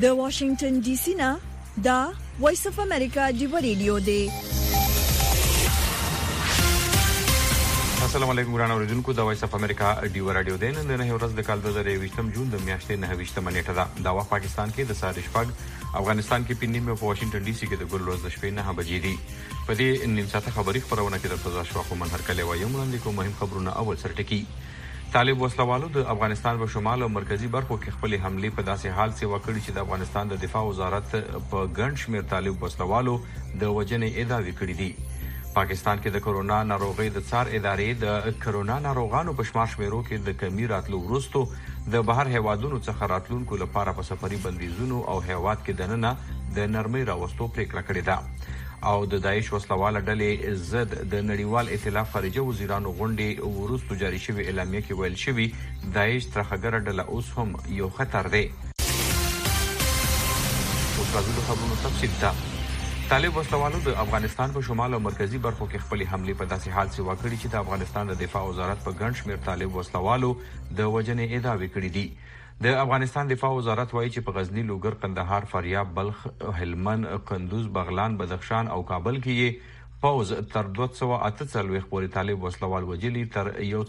د واشنگټن ډي سي نه دا وایس اف امریکا دی ریډیو دی. السلام علیکم ګران اوریدونکو، د وایس اف امریکا دی رادیو دی. نن نه ورځ د کال 2020 جون د میاشتې 9 نیټه ده. دا وخت پاکستان کې د ساعت شپږ، افغانستان کې پنځه نیمه، په واشنگټن ډي سي کې د ګل ورځ د شپې 9 بجې دي. په دې نیم ساعته خبري خبرونه کې د تازه شواخو منهر کله وایم وړاندې کوم مهم خبرونه. اول سرټکی طالب وسلوالو د افغانستان په شمال او مرکزی برخو کې خپل حمله په داسې حال سي وکړي چې د افغانستان د دفاع وزارت په ګڼ شمېر طالب وسلوالو د وجنې ادعا وکړي دي. پاکستان کې د کرونا ناروغي د څار ادارې د کرونا ناروغانو په شمار شمیرو کې د کمی راتلو وروسته د بهر هیوادونو څخه راتلونکو لپاره په سفري بندیزونو او هیواد کې دننه د نرمۍ راوستو پریکړه کړې ده. او د داعش وسلواله ډلې ضد د نړیوال ائتلاف خارجه وزیرانو غونډې وروسته جاری شوی اعلامیه کې ویل شوی داعش ترخګره ډله اوس هم یو خطر دی. اوس راځو د خبرونو تفصیل ته. طالب وسلوالو د افغانستان په شمال او مرکزی برخو کې خپل حمله په داسې حال سي وکړي چې د افغانستان د دفاع وزارت په ګڼ شمېر طالب وسلوالو د وجنې ادعا وکړي دي. د افغانستان دفاع وزارت وایي چې په غزنی، لوګر، قندهار، فاریاب، بلخ، هلمند، کندوز، بغلان، بدخشان او کابل کې پوز تر 248 پورې طالب وسلوال وجلي، تر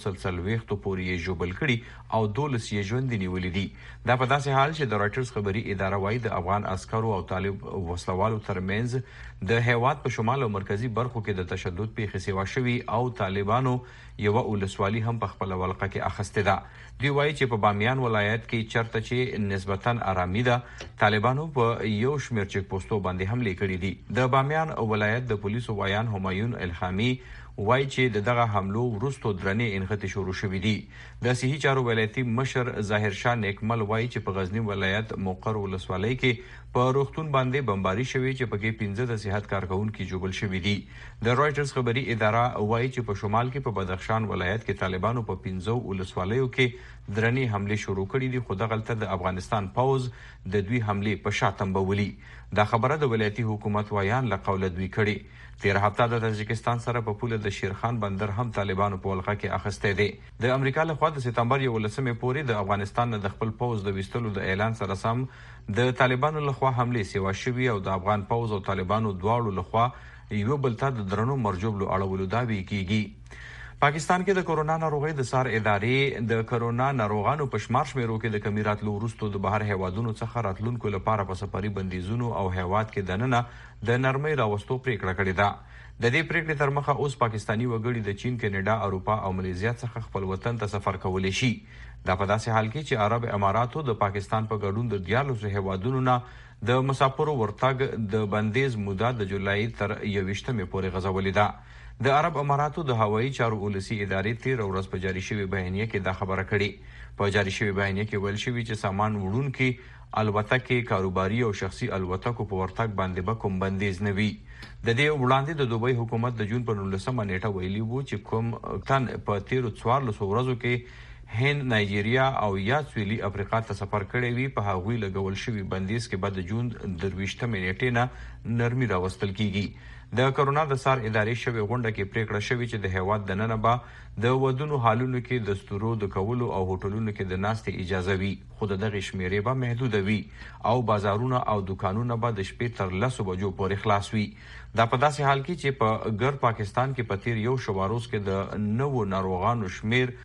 140 پورې جوبل کړي او 12 یې ژوند نیولې دي. دا په داسې حال چې د رائټرز خبري اداره وایي د افغان عسکرو او طالب وسلوالو ترمنځ د هیواد په شمال او مرکزی برخو کې د تشدد پیښې سیوا شوي او طالبانو یو ولسوالي هم په خپل ولقه کې اخسته ده. دوی وایي چې په بامیان ولایت کې چرته چې نسبتاً آرامي ده، طالبانو په یو شمېر چک پوسټو باندې حمله کړې دي. د بامیان ولایت د پولیسو وایان همایون الخامي وایي چې دغه حملو وروسته درنې انخته شروع شوې دي. د صحي چارو ولایتي مشر ظاهر شاه نیکمل وایي چې په غزنی ولایت موقر ولسوالۍ کې په روغتون باندې بمباري شوې چې پکې 15 د صحت کارکونکو جوړل شوي دي. د رائټرز خبري اداره وایي چې په شمال کې په بدخشان ولایت کې طالبانو په 15 ولسوالیو کې درنې حمله شروع کړې دي، خو دغلته د افغانستان پوز د دوی حمله په شاتم بولي. دا خبره د ولایتي حکومت وایان له قوله دوی کړي. تیر هفته د تاجکستان سره په پوله د شیرخان بندر هم طالبانو په ولقه کې اخسته دي. د امریکا له خوا د سپتمبر 11 پورې د افغانستان نه د خپل پوز د وستلو د اعلان سره سم د طالبانو له خوا حمله سیوا شوی او د افغان پوز او طالبانو دواړو له خوا یو بل ته د درنو مرجوبلو اړولو دعوی کیږي. پاکستان کې د کرونا ناروغي د څار ادارې د کرونا ناروغانو په شمار شمیرو کې د کمی راتلو وروسته د بهر هیوادونو څخه راتلونکو لپاره په سفري بندیزونو او هیواد کې دننه د نرمۍ راوستو پریکړه کړې ده. د دې پریکړې تر مخه اوس پاکستانی وګړي د چین، کینیډا، اروپا او ملیزیا څخه خپل وطن ته سفر کولی شي. دا په داسې حال کې چې عرب اماراتو د پاکستان په ګډون د 14 هیوادونو نه د مسافرو ورتګ د بندیز موده د جولای تر 21 پورې غځولې ده. د عرب اماراتو د هوایي چارو ولسی ادارې 13 ورځ په جاری شوی بیانیه کې دا خبره کړې. په جاری شوی بیانیه کې ویل شوی چې سامان وړونکي الوتکې، کاروباري او شخصي الوتکو په ورتګ باندې به کوم بندیز نه وي. د دې وړاندې د دوبۍ حکومت د جون په 19 نیټه ویلي وو چې کوم تن په 13 ورځو کې هند، نایجیریا او یا سویلي افریقا ته سفر کړی وي په هغوی لګول شوی بندیز کې بعد د جون 23 نیټې نه نرمي راوستل کیږي. د کرونا د سار ادارې شوی غونډه کې پریکړه شوې چې د هیواد دننه به د ودونو حالونو کې د ستورو د کولو او هوټلونو کې د ناستې اجازه وي، خو دغه شمیرې به محدود وي او بازارونه او دکانونه به د شپې تر 10 بجو پورې خلاص وي. دا په داسې حال کې چې په ګر پاکستان کې په تیر یو شواروز کې د نوو ناروغانو شمیر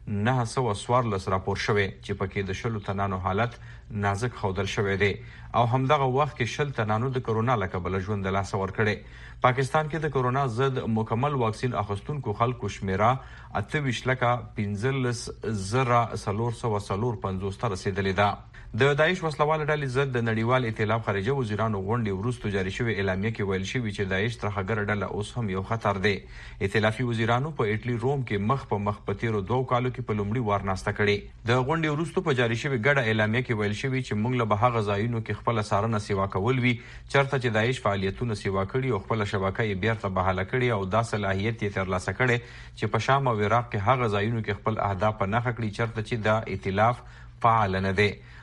914 راپور شوی چې پکې د 10 تنانو حالت نازک ښودل شوی دی او همدغه وخت کې 10 تنانو د کرونا له کبله ژوند له لاسه ورکړی. پاکستان کې د کرونا ضد مکمل واکسین اخیستونکو خلکو شمیره 28,15,450 ته رسیدلې ده. د داعش وسلواله ډلې ضد د نړیوال ائتلاف خارجه وزیرانو غونډې وروسته جاری شوی اعلامیه کې ویل شوی چې داعش ترخګره ډله اوس هم یو خطر دی. ائتلافي وزیرانو په اټلی، روم کې مخ په مخ په تیرو 2 کالو کې په لومړي وار ناسته کړې. د غونډې وروسته په جاری شوی ګډه اعلامیه کې ویل شوی چې موږ له هغه ځایونو کې خپل څارنه سیوا کول وی چرته چې داعش فعالیتونه سیوا کړي او خپل شبکه یې بیرته بحاله کړي او دا صلاحیت یې ترلاسه کړي چې په شام او عراق کې هغه ځایونو کې خپل اهداف په نښه کړي چرته چې دا ائتلاف فعال نه دی.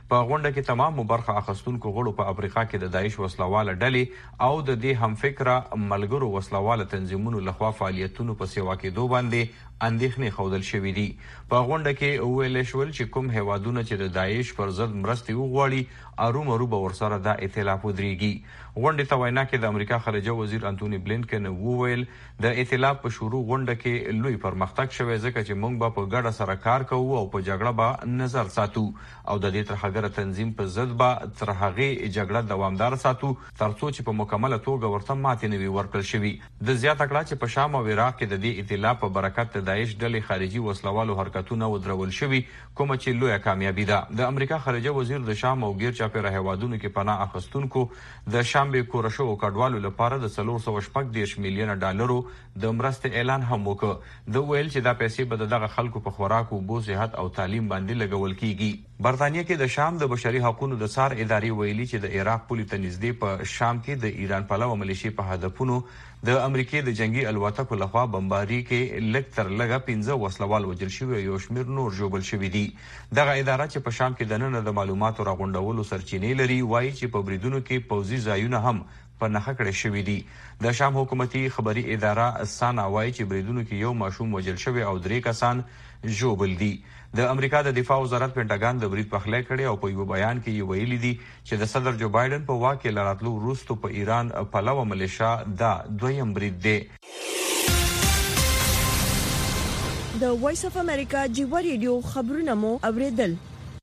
په غونډه کې تمام برخه اخیستونکو غړو په افریقا کې د داعش وسلواله ډلې او د دې همفکره ملګرو وسلواله تنظیمونو لخوا فعالیتونو په سیوا کېدو باندې اندېښنې ښودل شوې دي. په غونډه کې وویل شول چې کوم هیوادونه چې د داعش پر ضد مرستې وغواړي ارومرو به ورسره دا ائتلاف ودرېږي. غونډې ته وینا کې د امریکا خارجه وزیر انټوني بلینکن وویل د ائتلاف په شروع غونډه کې لوی پرمختګ شوی ځکه چې موږ به په ګډه سره کار کوو او په جګړه به نظر ساتو او د دې ترهګره تنظیم په ضد به تر هغې جګړه دوامدار ساتو ترڅو چې په مکمله توګه ورته ماتې نه وي ورکړل شوي. د زیاته کړه چې په شام او عراق کې د دې ائتلاف په برکت د داعش ډلې خارجي وسلوالو حرکتونه ودرول شوي کومه چې لویه کامیابي ده. د امریکا خارجه وزیر د شام او غیر چاپیره هیوادونو کې پناه اخیستونکو د شام به کورشو او کډوالو لپاره د 440 میلیونه ډالرو د مرستې اعلان هم وکړ. د ویل چې دا پیسې به دغه خلکو په خوراک او بو صحت او تعلیم باندې لګول کیږي. برتانیه کې د شام د بشري حقوقو د څار ادارې ویلي چې د عراق پولې ته نږدې په شام کې د ایران پلوه ملیشې په هدفونو د امریکای د جنگي الوتکو لخوا بمباري کې لږ تر لږه 15 وسلوال وژل شوي یو شمېر نور ژوبل شوي دي. دغه اداره چې په شام کې دننه د معلوماتو راغونډولو سرچینې لري وایي چې په بریدونو کې پوځي ځایونه هم په نښه کړی شوي دي. د شام حکومتي خبري اداره سانا وایي چې بریدونو کې یو ماشوم وژل شوی او 3 کسان ژوبل دي. د امریکا د دفاع وزارت پینټاګان د برید پخلی کړی او په یو بیان کې یې ویلي دي چې د صدر جو بایدن په واک کې لراتلو وروسته په ایران پلوه ملیشا دا دویم برید دی. د وایس اف امریکا جیوا ریډیو خبرونه مو اوریدل.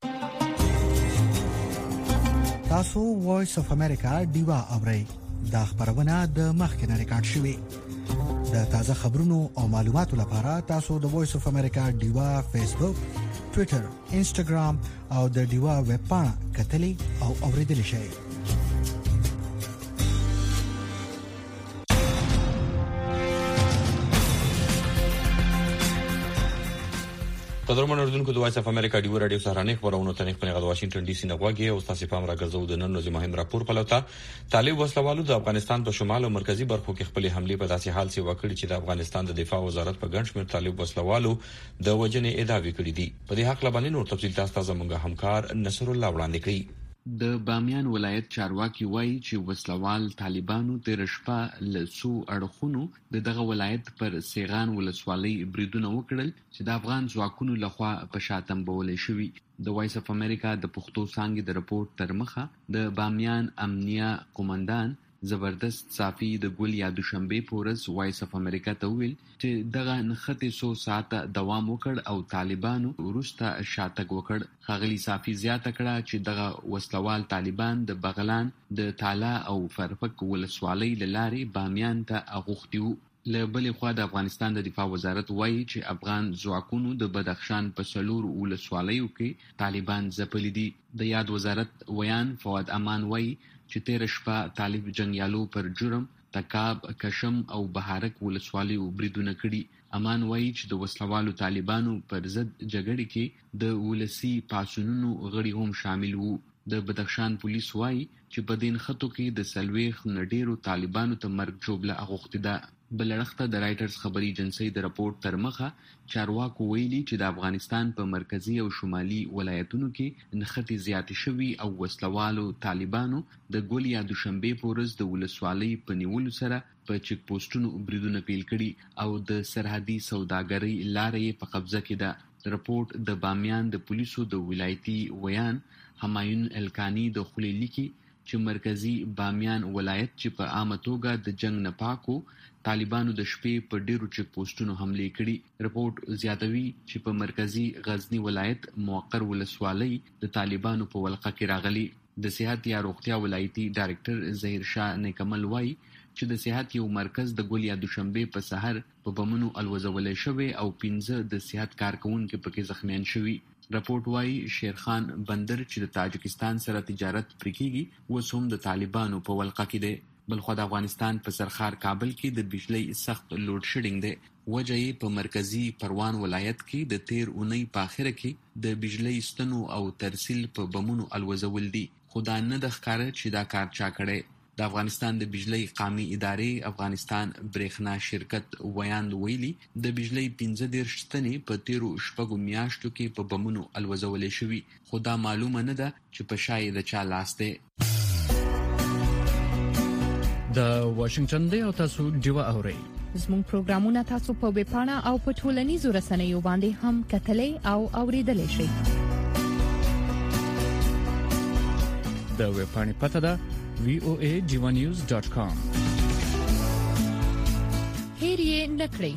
تاسو وایس اف امریکا دیوا اورئ. دا خبرونه د مخکنه ریکارډ شوې. د تازه خبرونو او معلوماتو لپاره تاسو د وایس اف امریکا دیوا فیسبوک، ټوئیټر، انسټاګرام او د دیوا ویب پاڼه کتلی او اوریدلی شئ. قدرمن اردوونکو د وایس اف امریکا ډیو رادیو سهارنۍ خبرونه ته نه غواړم واشنگټن ډي سي نه غواګي او تاسو په امر راګرځو د نن ورځې مهم راپور پلوتا. طالب وسلوالو د افغانستان په شمال او مرکزی برخو کې خپل حمله په داسې حال کې وکړي چې د افغانستان د دفاع وزارت په ګڼ شمېر طالب وسلوالو د وجنې ادعاوې کړې دي. په دې حق لبنې نور تفصیل تاسو زموږ همکار نصر الله وړاندې کړي. د بامیان ولایت چارواکي وایي چې وسلوال طالبانو تیر شپه له څو اړخونو دغه ولایت پر سیغان ولسوالۍ بریدونه وکړل چې د افغان ځواکونو لخوا په شاتم بولې شوي. د وایس اف امریکا د پښتو څانګې د رپورت تر مخه د بامیان امنیه قومندان زبردست صافي د ګل یا دوشنبه پورز وایس اف امریکا ته ویل چې دغه نخته 100 ساعته دوام وکړ او طالبانو ورسته شاتګ وکړ. خاغلی صافي زیاته کړه چې دغه وسلوال طالبان د بغلان د تالا او فرفک ولسوالۍ لارې بامیان ته اغوښتي وو. له بلې خوا د افغانستان د دفاع وزارت وایي چې افغان ځواکونو د بدخشان په 4 ولسوالیو کې طالبان ځپلي دي. د یاد وزارت ویان فواد امان وایي چې تیر شپه طالب جنگیالو پر جرم، تکاب، کشم او بهارک ولسوالیو بریدونه کړي. امان وایي چې د وسلوالو طالبانو پر ضد جګړې کې د ولسی پاسونونو غړي هم شامل وو. د بدخشان پولیس وایي چې په دین خطو کې د 40 نډیرو طالبانو ته مرګ جوړه اغوښتي ده. بلړخته د رائټرز خبري ایجنسی د رپورت تر مخه چارواکو ویلي چې د افغانستان په مرکزی او شمالي ولایتونو کې نختی زیاتې شوي او وسلوالو طالبانو د ګل یا دوشنبه پورز د ولسوالۍ په نیولو سره په چک پوسټونو بریدونه پیل کړي او د سرحدي سوداګرۍ لارې په قبضه کې ده. رپورت د بامیان د پولیسو د ولایتي ویان همایون الکانی د خلیلی کې چې مرکزی بامیان ولایت چې په عامه توګه د جنگ نه پاکو طالبانو د شپې په ډیرو چک پوسټونو حمله کړي. رپورت زیاتوي چې په مرکزی غزنی ولایت موقر ولسوالۍ د طالبانو په ولقه کې راغلي. د صحت یا روغتیا ولایتي ډایرکټر ظهیر شاه نیکمل وایي چې د صحت یو مرکز د ګل یا دوشنبه په سحر په بمونو الوزولې شوی او 15 د صحت کارکونکو پکې زخمیان شوي. رپورت وایي شیرخان بندر چې د تاجکستان سره تجارت پرې کیږي اوس هم د طالبانو په ولقه کې دی. بلخو د افغانستان په سرخار کابل کې د بجلی سخت لوډ شیډینګ دی. وجه یې په مرکزی پروان ولایت کې د تیر اونۍ په اخره کې د بجلی ستنو او ترسیل په بمونو الوزول دي. خو دا نه د ښکاره چې دا کار چا کړی. د افغانستان د بجلی قامي ادارې افغانستان برېښنا شرکت ویاند ویلي د بجلی 15 تنې په تیرو شپږو میاشتو کې په بمونو الوزولې شوي، خو دا معلومه نه ده چې په شا یې د چا لاس دی. د واشنگټن دی او تاسو ډیوه اورئ. زموږ پروګرامونه تاسو په ویب پاڼه او په ټولنیزو رسنیو باندې هم کتلای او اوریدلای شئ. د ویب پاڼې پته ده voajivanews.com. هیر یې نکړئ.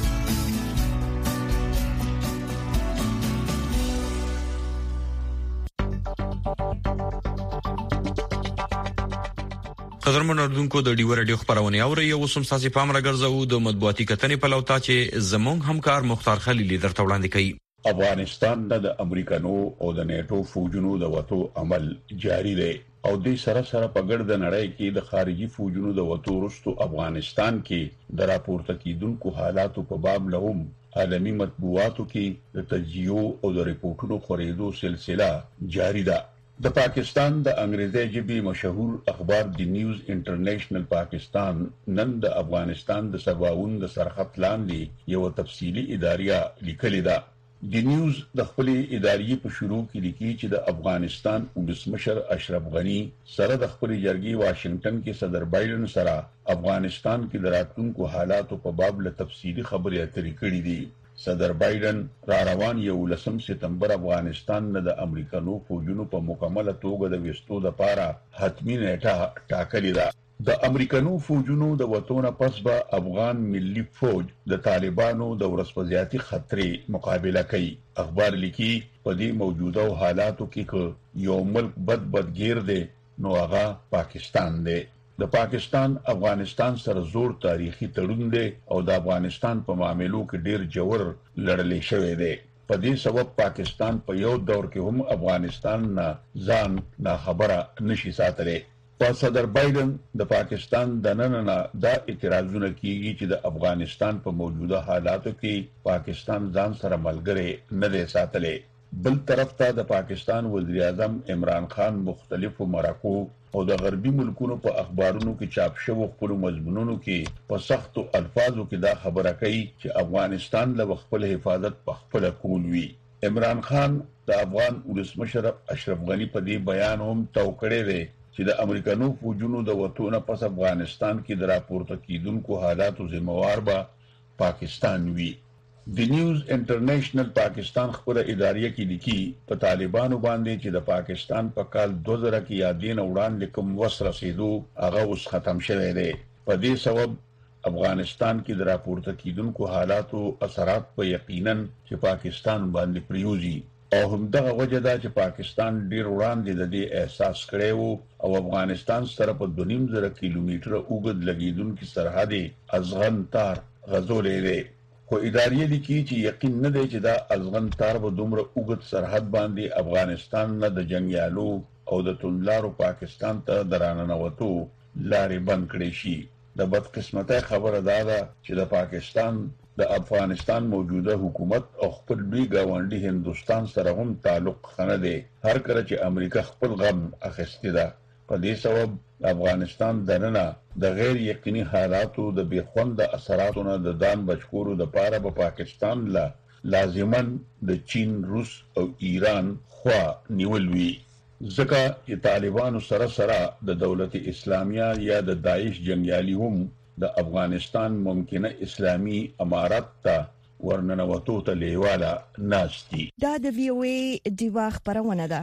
قدرمن اردوونکو د ډیو رادیو خبرونه اوري او سم ساسي پام راګرځو د مطبوعاتي کتنې په لوتا چې زمونږ همکار مختار خلیل درته وړاندې کوي. افغانستان د امریکانو او د نیټو فوجونو د وټو عمل جاری دی او د سره په ګرد نړۍ کې د خارجي فوجونو د وټو وروسته افغانستان کې د راپورته کیدونکو حالاتو په باب لهم عالمي مطبوعاتو کې د تجزیو او د ریپورتونو خورېدو سلسله جاری ده. د پاکستان د انګریزي ژبې مشهور اخبار دی نیوز انټرنیشنل پاکستان نن د افغانستان د سباوون د سرحد لاندې یو تفصیلی اداریه لیکلې ده. دی نیوز د خپل ادارې په شروع کې لیکي چې د افغانستان ولسمشر اشرف غنی سره د خپل جرګې واشنگټن کې صدر بایدن سره افغانستان کې د راتلونکو حالاتو په باب له تفصیلی خبرې اترې کړې دي. صدر بایدن را روان 11 سپتمبر افغانستان نه د امریکانو فوجونو په مکمله توګه د وستو لپاره حتمی نیټه ټاکلې ده. د امریکانو فوجونو د وټونه پس به افغان ملي فوج د طالبانو د ورسپزياتي خطرې مقابله کوي. اخبار لیکي په دې موجوده حالاتو کې یو ملک بدگیر دی نو هغه پاکستان دی. د پاکستان افغانستان سره زور تاریخي تړون دی او د افغانستان په معاملو کې ډیر جوړ لړلې شوې دی. په دې سبب پاکستان په یو دور کې هم افغانستان نه ځان نه خبره نشي ساتلی. په صدر بایدن د پاکستان د نننه دا اعتراضونه کیږي چې د افغانستان په موجوده حالاتو کې پاکستان ځان سره ملګری نه دی ساتلی. بل طرف ته د پاکستان وزیر اعظم عمران خان مختلفو مرکو او د غربي ملکونو په اخبارونو کې چاپ شوی خپل مضمونونو کې په سختو الفاظو کې دا خبره کوي چې افغانستان له خپل حفاظت په خپل کول وی. عمران خان د افغان ولسمشر اشرف غنی په دې بیان هم توکړې دی چې د امریکانو فوجونو د وټونه پس افغانستان کې د راپورته کیدونکو حالاتو ذمہوار به پاکستان وی. دی نیوز انټرنیشنل پاکستان خپل ادارې کې لیکي په طالبانو باندې چې د پاکستان په کال 2000 کې یادین وړاندې کوم وسر رسیدو هغه اوس ختم شوی دی. په دې سبب افغانستان کې د راپورته کیدونکو حالاتو اثرات په یقینا چې پاکستان باندې پریوزي او همدغه وجه ده چې پاکستان ډیر وړاندې د دې احساس کړی او افغانستان سره په 2.5 کیلومتره اوږد لګیدونکو سرحدي ازغن تار غزولې دی. خو ادارې لیکي چې یقین نه دی چې دا ازغن تار به دومره اوږد سرحد باندې افغانستان نه د جنگیالو او د توندلارو پاکستان ته دراننوتو لارې بند کړې شي. د بدقسمتۍ خبره دا ده چې د پاکستان د افغانستان موجوده حکومت او خپل لوی ګاونډي هندستان سره هم تعلق خنه دی هر کله چې امریکا خپل غم اخیستی ده. په دې سبب افغانستان دننه د غیر یقیني حالاتو د بیخوند اثراتو نه د دان بچکورو د پاره په پاکستان لازمن د چین، روس او ایران خوا نیول وی. ځکه چې طالبانو سره د دولت اسلامیه یا د داعش جنگیالي هم د افغانستان ممکنه اسلامی امارت ته ورننوتو ته لیواله ناشتي. دا د وی او ای ډیوا خبرونه ده.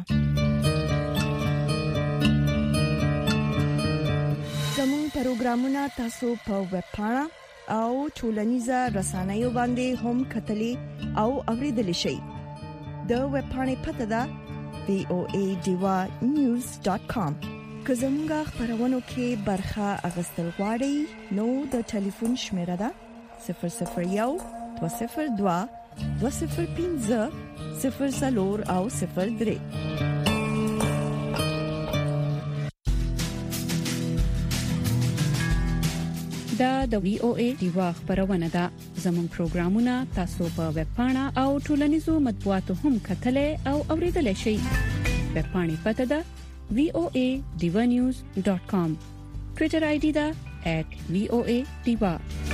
زموږ پروګرامونه تاسو په ویب پاڼه او ټولنیزو رسنیو باندې هم کتلي او اوریدلی شئ. د ویب پاڼې پته ده voajivanews.com. که زموږ خبرونو کې برخه اغوستل غواړئ نو د ټلیفون شمیره ده 001 202 205 00 او 03. دا د وی او ای ډیوا خبرونه ده. زموږ پروګرامونه تاسو په ویب پاڼه او ټولنیزو مطبوعاتو هم کتلای او اوریدلای شئ. ویب پاڼې پته ده voajivanews.com. ټوئیټر آی ډي دا @VOA Diva.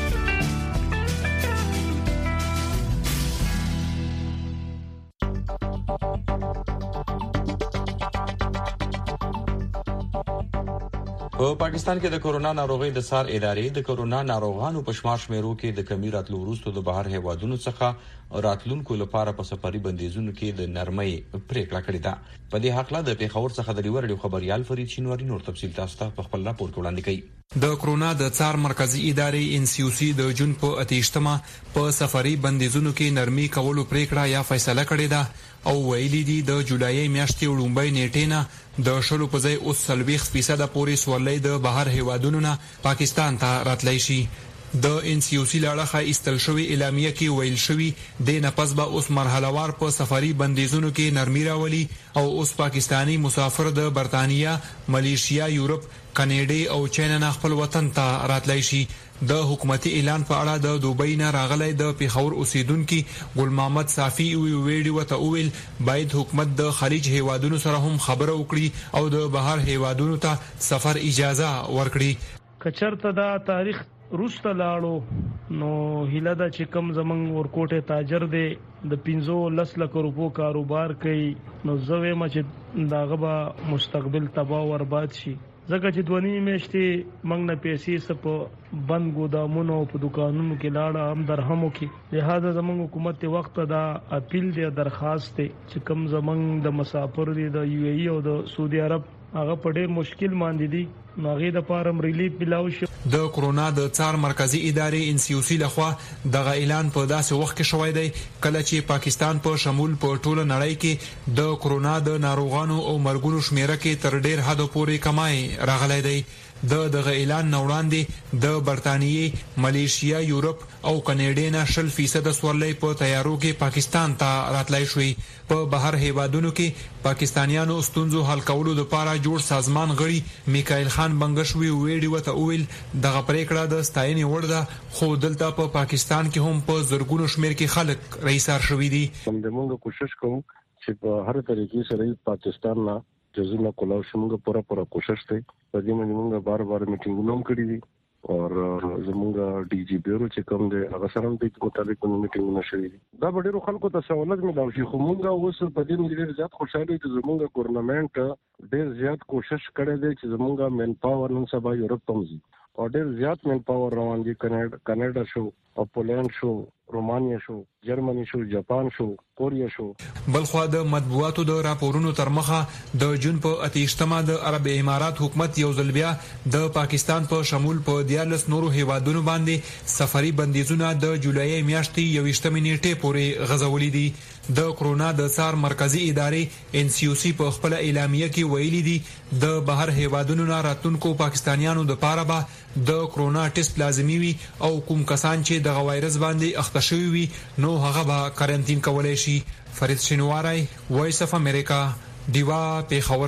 په پاکستان کې د کورونا ناروغي د څار ادارې د کورونا ناروغانو په شمار شمیرو کې د کمی راتلو وروسته د بهر هیوادونو څخه راتلونکو لپاره په سفري بندیزونو کې د نرمۍ پریکړه کړې ده. په دې حق له د پیښور څخه د ریورډیو خبريال فرید شینواری نور تفصیل تاسو ته په خپل راپور کې وړاندې کوي. د کورونا د څار مرکزی ادارې NCOC د جون په 28مه په سفري بندیزونو کې نرمي کولو پریکړه یا فیصله کړې ده او ویلي دي د جولای میاشتې وړاندې نیټه نه د شلو په ځای اوس 40% پورې سورلۍ د بهر هیوادونو نه پاکستان ته راتلای شي. د NCOC لړخه استل شوی اعلامیه کې ویل شوی د نپس به اوس مرحلهوار په سفري بندیزونو کې نرمي راولي او اوس پاکستانی مسافر د برتانیا، ملیشیا، یورپ، کاناډا او چین نه خپل وطن ته راتلای شي. د حکومتي اعلان په اړه د دوبۍ نه راغلی د پیښور اوسیدونکو ګل محمد صافي ویډیو ته ویل باید حکومت د خلیج هیوادونو سره هم خبره وکړي او د بهر هیوادونو ته سفر اجازه ورکړي. کچرته دا تاریخ روسته لاړو نو هیله دا چې کم زمنګ ورکوټه تاجر دی د 15 لک روپو کاروبار کوي نو زوی مچ داغه به مستقبل تباہ و برباد شي. ځکه چې دونی میشتي موږ نه پیسې سپ بند ګودامونو په دکانونو کې لاړه هم درهمو کې. لہذا زموږ حکومت ته وخت دا اپیل دی درخواست دی چې کم زمنګ د مسافر دی د UAE او د سعودي عرب هغه په ډېر مشکل باندې دي ناغې د پارم ریلیف بلاو شو. د کورونا د څار مرکزی ادارې NCOC لخوا دغه اعلان په داسې وخت کې شوی دی کله چې پاکستان په شمول په ټوله نړۍ کې د کورونا د ناروغانو او مرګونو شمیره کې تر ډېر حد پورې کمای راغلی دی. دغه اعلان نو وړاندې د برتانیې، ملیشیا، یورپ او کاناډا نه 40% سورلۍ په تیارو کې پاکستان ته راتلای شوی. په بهر هیوادونو کې پاکستانیانو ستونزو حل کولو لپاره جوړ سازمان غړي میکائل خان بنگشوي ویډیو ته ویل دغه پریکړه د ستاینې وړ ده خو دلته په پاکستان کې هم په زرګونو شمیر کې خلک رئیسار شوي دي. موږ کوشش کوو چې په هر طریقې سره پاکستان نه جزونه کولاو شمږه پوره کوشش کوي. په دې باندې موږ بار میټینګونه هم کړې دي او زموږ DG بیورو چې کوم دی هغه سره هم د مطابق میټینګونه شوي دي. دا ډېر خلکو ته سہولت ملو شي خو موږ اوس په دې ډېر زیات خوشاله یو چې زموږ ګورنمنت ډېر زیات کوشش کړی دی چې زموږ مین پاور نن سبا یورپ ته ځي او ډېر زیات مین پاور روان دي. کاناډا شو او پولند شو، رومانیا شو، جرمني شو، جاپان شو، کوریا شو. بلخوا د مطبوعاتو د راپورونو تر مخه د جون په 28مه د عرب امارات حکومت یو ځل بیا د پاکستان په شمول په 14 نورو هیوادونو باندې سفري بندیزونه د جولای میاشتې 21 نیټه پورې غځولې دي. د کورونا د څار مرکزی ادارې NCOC په خپل اعلامیه کې ویلي دي د بهر هیوادونو نه راتلونکو پاکستانیانو د پاره به د کورونا ټیسټ لازمي وي او کوم کسان چې د وایرس باندې اخته شوی وي نو هغه به کارانتین کولای شي. فرید شینواری، وایس اف امریکا، دیوا پیښور.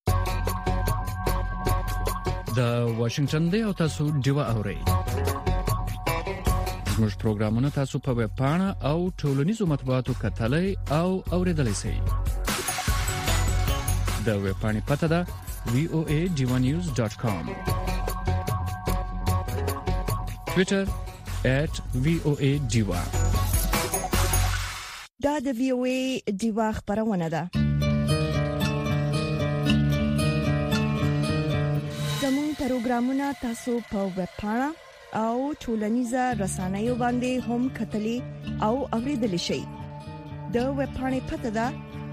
د واشنگټن دی او تاسو دیوا اورئ. زموږ پروګرامونه تاسو په ویب پاڼه او ټولنیزو مطبوعاتو کتلای او اوریدلای شئ. د ویب پاڼې پته ده voadivanews.com. Twitter @VOA_Diva. دا د VOA دیوا خبرونه ده. زموږ پروګرامونه تاسو په ویب پاڼه او ټولنیزه رسنیو باندې هم کتلې او اوریدلای شئ. د ویب پاڼې پته ده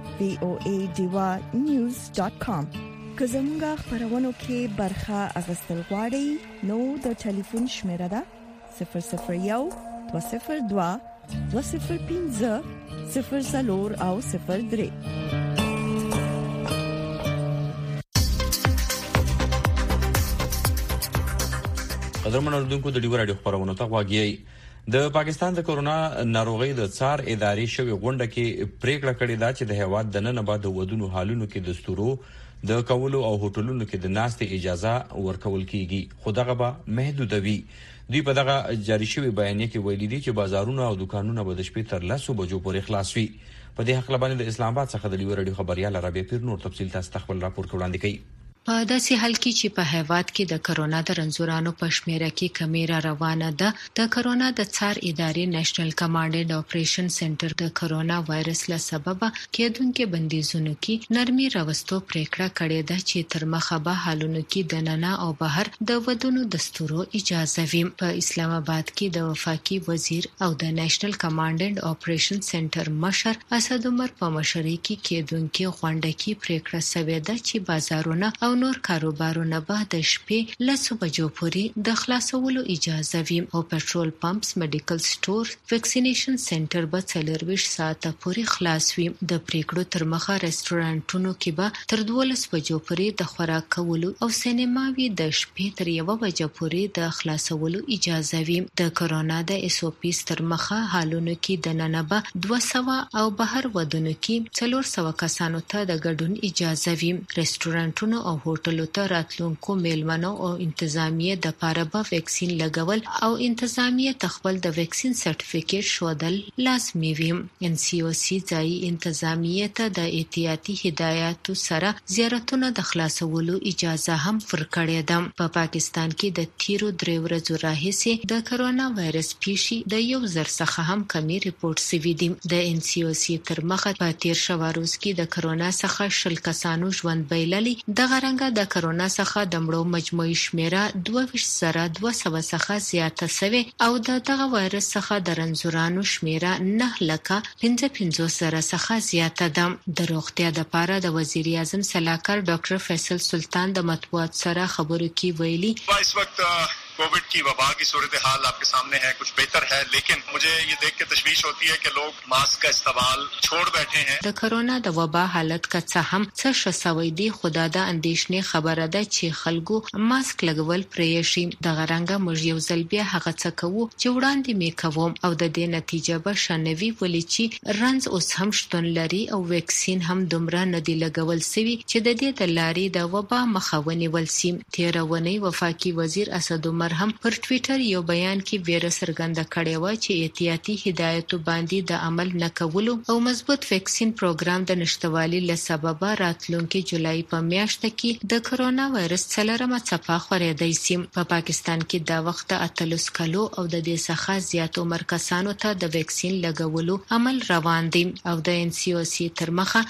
voadivanews.com. که زموږ خبرونه کې برخه اغوستل غواړئ نو د ټلیفون شمیره ده 001 202 205 00 او 03. قدرمن اوردونکو د ډیو رادیو خبرونه ته غواړي. د پاکستان د کورونا ناروغي د څار ادارې شوی غونډه کې پریکړه کړې ده چې د هیواد د نن بعد ودونو حالونو کې دستورو د کولو او هوټلونو کې د ناستې اجازه ورکول کیږي خو دغه به محدود وي. دوی په دغه جاری شوی بیانیه کې ویلي دي چې بازارونه او دکانونه به د شپې تر 10 بجو پورې خلاص وي. په دې حق لبانې د اسلام آباد څخه د ډیو رادیو خبريال رابعه پیر نور تفصیل تاسو خپل راپور وړاندې کوي. په داسې حال کې چې په هیواد کې د کرونا د رنځورانو په شمیره کې کمی را روانه ده، د کرونا د څار ادارې نېشنل کمانډ اینډ اپریشن سنټر د کرونا وایرس له سببه کېدونکو بندیزونو کې نرمي راوستو پریکړه کړې ده چې تر مخه به حالونو کې د ننه او بهر د ودونو دستورو اجازه وي. په اسلام آباد کې د وفاقي وزیر او د نېشنل کمانډ اینډ اپریشن سنټر مشر اسد عمر په مشرۍ کې کېدونکو غونډه کې پریکړه شوې ده چې بازارونه او نور کاروبارونه به د شپې 10 بجو پورې د خلاصولو اجازه وي او پټرول پمپس، میډیکل سٹور، ویکسینیشن سنټر به 24 ساعته پورې خلاص وي. د پریکړو تر مخه رستورانټونو کې به تر 12 بجو پورې د خوراک کولو او سینماوي د شپې تر 1 بجو پورې د خلاصولو اجازه وي. د کرونا د اس او پی تر مخه حالونو کې د ننه به 200 او بهر ودونو کې 400 کسانو ته د ګډون اجازه وي. رستورانټونو او هوټلو ته راتلونکو میلمنو او انتظامیه د پاره به ویکسین لګول او انتظامیه تخبل د ویکسین سرټیفیکیټ شودل لازمي وي. ان سی او سی ځای انتظامیه ته د احتیاطي هدایاتو سره زیارتونو د خلاصولو اجازه هم ورکړې ده. په پاکستان کې د تیرو 3 ورځو راهیسې د کرونا وایرس پیښې د 1000 څخه هم کمی ریپورت شوی دي. د ان سی او سی تر مخه په تیر شواروز کې د کرونا څخه 10 کسانو ژوند بایللی. د غرنګه د کرونا څخه د مړو مجموعي شمیره 22,200 څخه زیاته شوه او دغه وایرس څخه د رنځورانو شمیره 9,55,000 څخه زیاته ده. د روغتیا لپاره د وزیر اعظم صلاحکار ډاکټر فیصل سلطان د مطبوعات سره خبرو کې ویلي اس وقت Covid की वबा की सूरत हाल आपके सामने है, कुछ बेहतर है, लेकिन मुझे ये देख के तशवीश होती है कि लोग मास्क का इस्तेमाल छोड़ बैठे हैं. د کرونا د وبا حالت که څه هم څه شسوي دي، خدا د اندېښنې خبره ده چې خلکو ماسک لګول پرې شي. د غرنګه موږ یو ځل بیا هغه څه کوو چې وړاندې مې کوم او د دې نتیجه به شنوي، ولې چې رنځ اوس هم شتون لري او ویکسین هم دومره نه دی لګول سوي چې د دې د لارې د وبا مخه ونیول شي. تیرونی وفاقي وزیر اسد عمر هم پر ټوئیټر یو بیان کې ویره څرګنده کړې و چې احتیاطي هدایتو باندې د عمل نه کولو او مضبوط ویکسین پروګرام د نشټوالي له سببه راتلونکي جولای په میاشت کې د کرونا وایرس څلورمه څپه خورېدای شي. په پاکستان کې دا وخت 38 کلو او د دې څخه زیات عمر کسانو ته د ویکسین لګولو عمل روان دی او د ان سی او سی تر مخه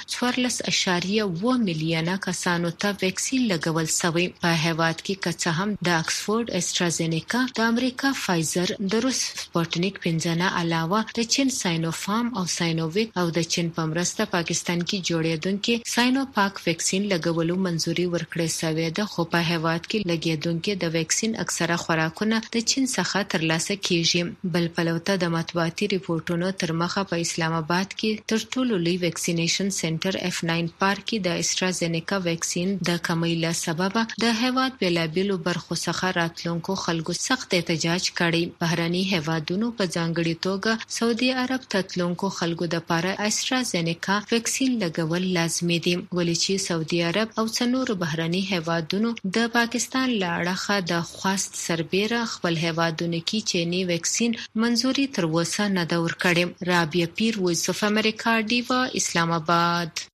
14.2 میلیونه کسانو ته ویکسین لګول شوی. په هیواد کې کڅ هم د اکسفورد استرازینیکا، د امریکا فایزر، د روس سپوټنیک 15 نه علاوه د چین ساینوفارم او ساینوویک او د چین په مرسته پاکستان کې جوړېدونکو ساینوپاک ویکسین لګولو منځوري ورکړې شوې ده. خو په هیواد کې لګېدونکو د ویکسین اکثره خوراکونه د چین څخه ترلاسه کیږي. بل پلوته د مطبوعاتي ریپورتونو تر مخه په اسلام آباد کې تر ټولو لوی ویکسینیشن سنټر F9 پارک کې د استرازینیکا ویکسین د کمی له سببه د هیواد بلابلو برخو څخه راتلونکو خلکو سخت احتجاج کړي. بهرني هیوادونو په ځانګړي توګه سعودي عرب تتلونکو خلکو د لپاره استرازینیکا ویکسین لګول لازمي دي، ولې چې سعودي عرب او څنور بهرني هیوادونو د پاکستان لاړه د خواست سربېره خپل هیوادونو کې چینی ویکسین منځوري تر اوسه نه دا ورکړي. رابعه پیر، وایس اف امریکا، ډیوا، اسلام آباد.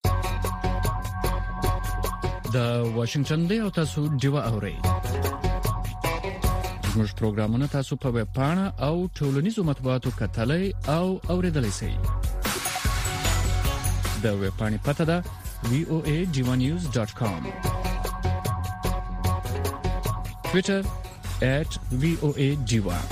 د واشنگټن دی او تاسو ډیوا اورئ. زموږ پروګرامونه تاسو په ویب پاڼه او ټولنیزو مطبوعاتو کتلای او اوریدلای شئ. د ویب پاڼې پته ده voajivanews.com. Twitter @voajiva.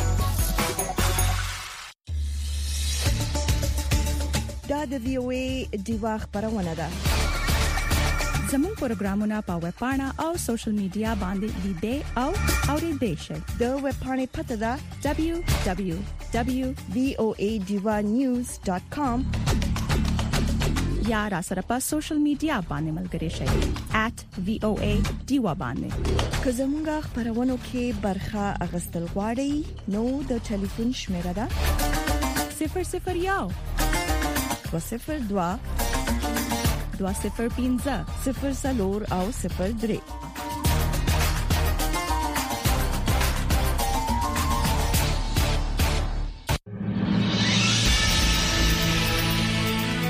دا د VOA دیوا خبرونه ده. زموږ پروګرامونه په ویب پاڼه او سوشل میډیا باندې لیدئ او اوریدئ شئ. د ویب پاڼې پته ده www.voajivanews.com یا را سره په سوشل میډیا باندې ملګري شئ @voadiwa باندې. که زموږ خبرونه کې برخه اغستل غواړئ نو د ټلیفون شمیره ده 001 202 205 00 او 03.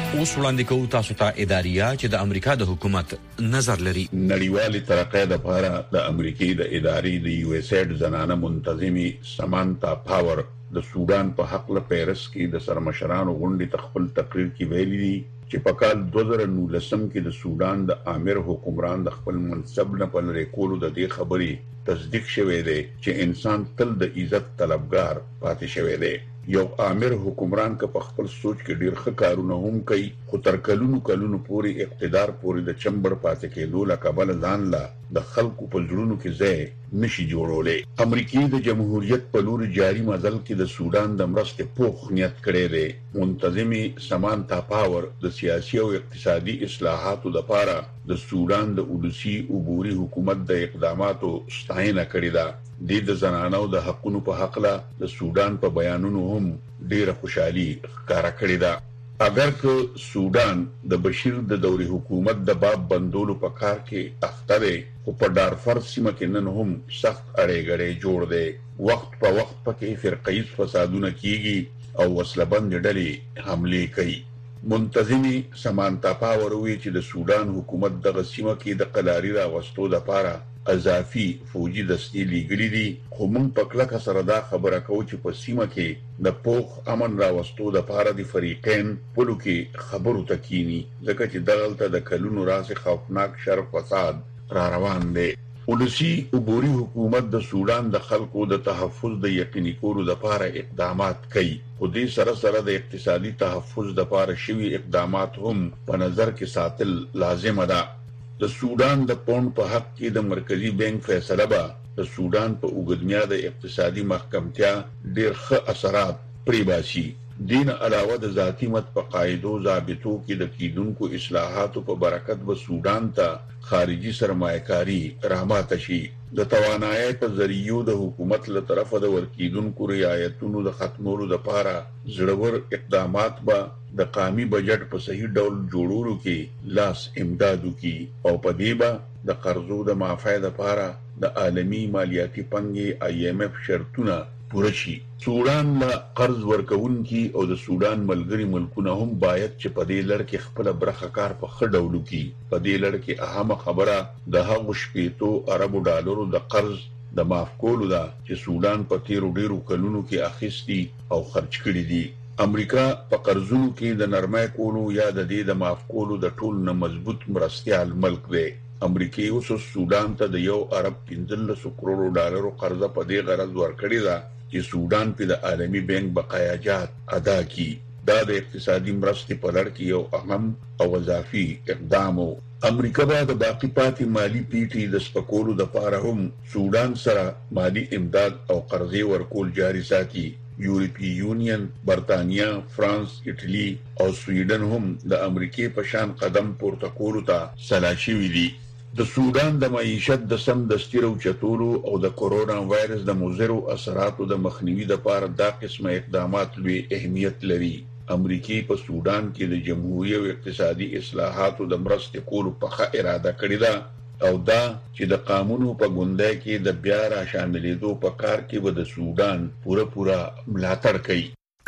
اوس وړاندې کوو تاسو ته اداریه چې د امریکا د حکومت نظر لري. نړیوالې ترقۍ لپاره د امریکای د ادارې د یو اس ایډ زنانه منتظمي سمانتا پاور د سودان په حق له پیرس کې د سرمشرانو غونډې تخپل تقریر کې ویلي دي چې په کال 2019 کې د سودان د امیر حکمران د خپل منصب نه په لری کولو د دې خبرې تصدیق شوه دی چې انسان تل د عزت طلبګار پاتې شوی دی. یو امیر حکمران که په خپل سوچ کې ډیر ښه کارونه هم کوي خو تر کلونو پورې اقتدار پورې د چمبر پاتې کېدو لکبل ځان لا د خلکو په ژوندونو کې ځای نشي جوړولې. امریکای د جمهوریت په لور جاری مزل کې د سودان د مرستې پوخ نیت کړی دی. منتظمي سمانتا پاور د سیاسي او اقتصادي اصلاحاتو لپاره د سودان د اولسي عبوري حکومت د اقداماتو ستاینه کړې ده. د زنانو د حقونو په حق له د سودان په بیانونو هم ډیره خوشحالي ښکارا کړې ده. اگر که سودان د بشیر د دوري حکومت د باب بندولو په کار کې اخته دی خو په دارفر سیمه کې نن هم سخت اړې جوړ دی. وخت په وخت پکې فرقه‌ایز فسادونه کیږي او وسلبند ډلې حمله کوي. منتظمي سمانتا پاور وی چې د سودان حکومت د سیمه کې د قلاري راوستو لپاره اضافي فوجي دستې لګلې دي خو موږ په کلکه سره دا خبره کوو چې په سیمه کې د پوخ امن راوستو لپاره د فریقین په لو کې خبرو تکینی ځکه چې دغلته د کلونو راځي خوفناک شر فساد را روان دی. ولسی عبوري حکومت د سودان د خلکو د تحفظ د یقیني کولو لپاره اقدامات کوي خو دې سره د اقتصادي تحفظ لپاره شوی اقدامات هم په نظر کې ساتل لازم ده. د سودان د پوند په حق کې د مرکزی بانک فیصله به د سودان په اوګدمیا د اقتصادي محکمتیا ډیر ښه اثرات پرې باسي. دین علاوه د ذاتی مت په قاعدو ضابطو کې د کیدونکو اصلاحاتو په برکت به سودان ته خارجي سرمایه‌کاري راماته شي. د توانایي په ذریعو د حکومت له طرفه د ورکیدونکو رعایتونو د ختمولو لپاره زړور اقدامات به د قومي بجټ په صحیح ډول جوړولو کې لاس امدادو کې او په دې به د قرضو د معافۍ لپاره د عالمي مالیاتي پنګي IMF شرطونه پوره شي. سودان له قرض ورکوونکي او د سودان ملګري ملکونه هم باید چې په دې لړ کې خپل برخه کار په ښه ډول وکړي. په دې لړ کې اهمه خبره د هغو شپېتو اربو ډالرو د قرض د معاف کولو ده چې سودان په تیرو ډیرو کلونو کې اخیستي او خرج کړي دي. امریکا په قرضونو کې د نرمۍ کولو یا د دې د معاف کولو د ټول نه مضبوط مرستيال ملک دی. امریکای اوس سودان ته د یو ارب 15 کروڑ ډالرو قرض په دې غرض ورکړی ده چې سودان په د عالمي بانک بقایاجات ادا کړي. دا د اقتصادي مرستې په لړ کې یو اهم او اضافي اقدام و. امریکا به د باقی پاتې مالی پیټي د سپکولو لپاره هم سودان سره مالی امداد او قرضې ورکول جاري ساتي. یورپی یونین، برتانیا، فرانس، ایټلی او سویډن هم د امریکای په شان قدم پورته کولو ته سلا شوي دي. د سودان د معیشت د سم دستي راوچتولو او د کورونا وایرس د مضرو اثراتو د مخنیوي لپاره دا قسمه اقدامات لوی اهمیت لري. امریکای په سودان کې د جمهوریت او اقتصادي اصلاحاتو د مرستې کولو په اراده کړې ده او دا چې د قانونو په ګوندۍ کې د بیا را شاملېدو په کار کې به د سودان پوره ملاتړ کوي.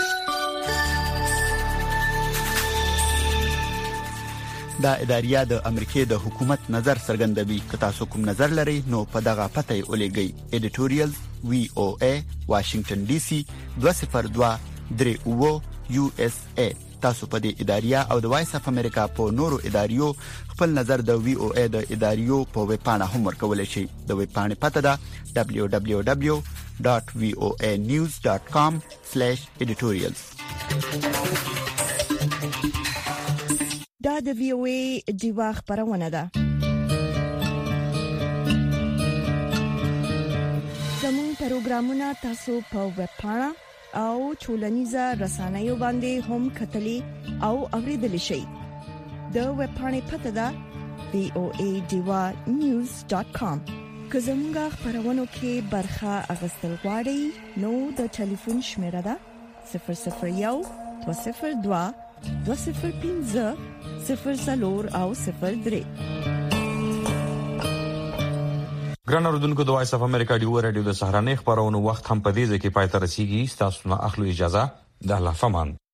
دا اداریه د امریکای د حکومت نظر څرګندوي. که تاسو کوم نظر لرئ نو په دغه پته یې ولېږئ. ایډیټوریال VOA واشنگټن DC 202 USA. تاسو په دې اداریه او د وایس اف امریکا په نورو اداریو خپل نظر د VOA د اداریو په ویب پاڼه هم ورکولی شئ. د ویب پاڼې پته ده www.voanews.com/editorials. دا د VOA دیوا خبرونه ده. زموږ پروګرامونه تاسو په ویب پاڼه او ټولنیزه رسنیو باندې هم کتلی او اوریدلی شئ. د ویب پاڼې پته ده voanews.com. که زموږ خبرونو کې برخه اخیستل غواړئ نو د ټلیفون شمیره ده 001 202 205 0 او 03. ګران اوردونکو د وایس اف امریکا ډیو رادیو د سهارنۍ خبرونو وخت هم په دې ځکه پای ته رسیدي. تاسو نه اخلو اجازه د الله فمان.